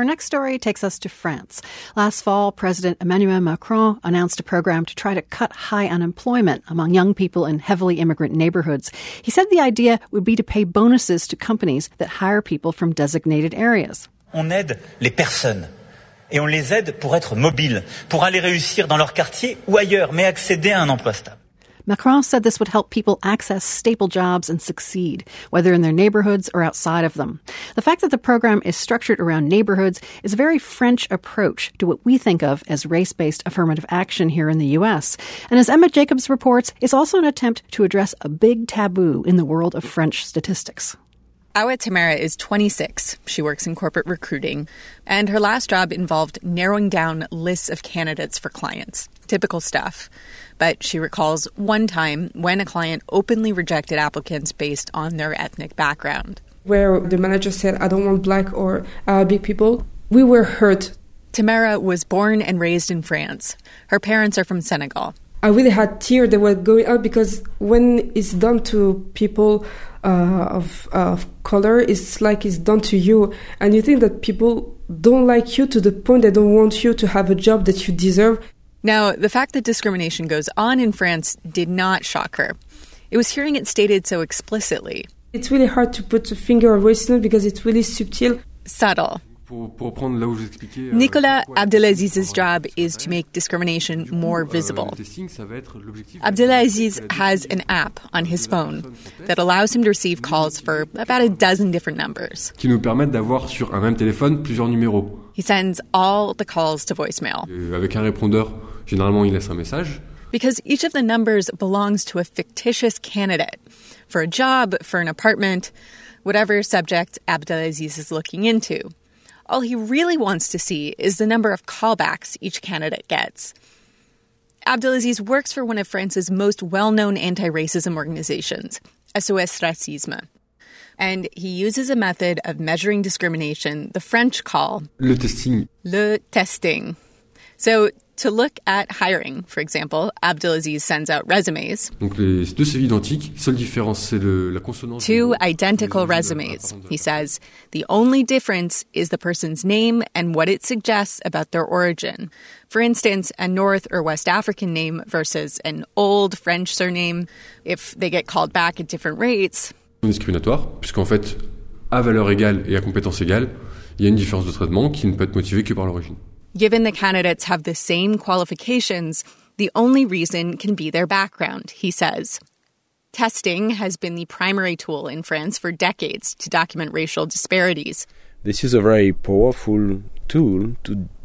our next story takes us to France. Last fall, President Emmanuel Macron announced a program to try to cut high unemployment among young people in heavily immigrant neighborhoods. He said the idea would be to pay bonuses to companies that hire people from designated areas. On aide les personnes. Et on les aide pour être mobiles, pour aller réussir dans leur quartier ou ailleurs, mais accéder à un emploi stable. Macron said this would help people access staple jobs and succeed, whether in their neighborhoods or outside of them. The fact that the program is structured around neighborhoods is a very French approach to what we think of as race-based affirmative action here in the U.S. And as Emma Jacobs reports, it's also an attempt to address a big taboo in the world of French statistics. Awa Tamara is 26. She works in corporate recruiting, and her last job involved narrowing down lists of candidates for clients. Typical stuff. But she recalls one time when a client openly rejected applicants based on their ethnic background. Where the manager said, I don't want black or Arabic people, we were hurt. Tamara was born and raised in France. Her parents are from Senegal. I really had tears that were going out because when it's done to people of color, it's like it's done to you. And you think that people don't like you to the point they don't want you to have a job that you deserve. Now, the fact that discrimination goes on in France did not shock her. It was hearing it stated so explicitly. It's really hard to put a finger on racism because it's really subtle. Subtle. Nicolas Abdelaziz's job is to make discrimination more visible. Abdelaziz has an app on his phone that allows him to receive calls for about a dozen different numbers. Qui nous permettent d'avoir sur un même téléphone plusieurs numéros. He sends all the calls to voicemail. Avec un répondeur, généralement, il laisse un message. Because each of the numbers belongs to a fictitious candidate for a job, for an apartment, whatever subject Abdelaziz is looking into. All he really wants to see is the number of callbacks each candidate gets. Abdelaziz works for one of France's most well-known anti-racism organizations, SOS Racisme. And he uses a method of measuring discrimination the French call Le testing. Le testing. So to look at hiring, for example, Abdelaziz sends out resumes. Donc les deux CV identiques, seule différence c'est la consonance. Two identical resumes, he says. The only difference is the person's name and what it suggests about their origin. For instance, a North or West African name versus an old French surname. If they get called back at different rates. Discriminatoire, puisqu'en fait, à valeur égale et à compétence égale, il y a une différence de traitement qui ne peut être motivée que par l'origine. Given the candidates have the same qualifications, the only reason can be their background, he says. Testing has been the primary tool in France for decades to document racial disparities. This is a very powerful tool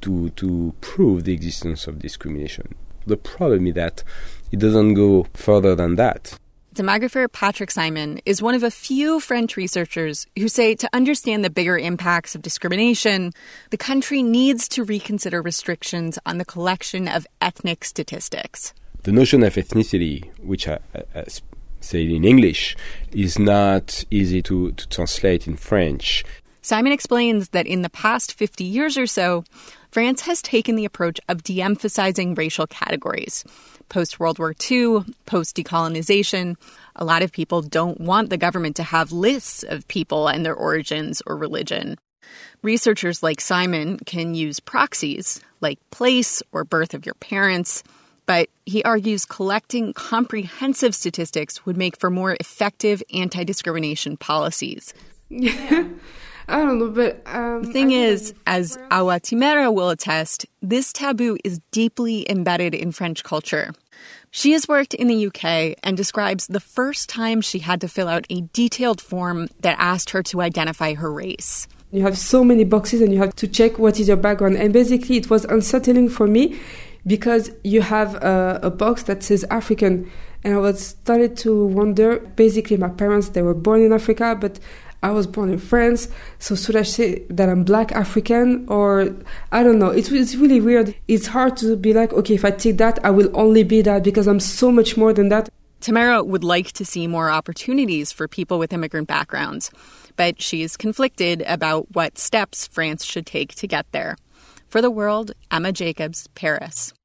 to prove the existence of discrimination. The problem is that it doesn't go further than that. Demographer Patrick Simon is one of a few French researchers who say to understand the bigger impacts of discrimination, the country needs to reconsider restrictions on the collection of ethnic statistics. The notion of ethnicity, which I say in English, is not easy to translate in French. Simon explains that in the past 50 years or so, France has taken the approach of de-emphasizing racial categories. Post-World War II, post-decolonization, a lot of people don't want the government to have lists of people and their origins or religion. Researchers like Simon can use proxies, like place or birth of your parents, but he argues collecting comprehensive statistics would make for more effective anti-discrimination policies. Yeah. I don't know, but... the thing is, as Awa Tamara will attest, this taboo is deeply embedded in French culture. She has worked in the UK and describes the first time she had to fill out a detailed form that asked her to identify her race. You have so many boxes and you have to check what is your background. And basically it was unsettling for me because you have a box that says African. And I started to wonder, basically my parents, they were born in Africa, but I was born in France, so should I say that I'm Black African? Or, I don't know, it's really weird. It's hard to be like, okay, if I take that, I will only be that because I'm so much more than that. Tamara would like to see more opportunities for people with immigrant backgrounds, but she is conflicted about what steps France should take to get there. For The World, Emma Jacobs, Paris.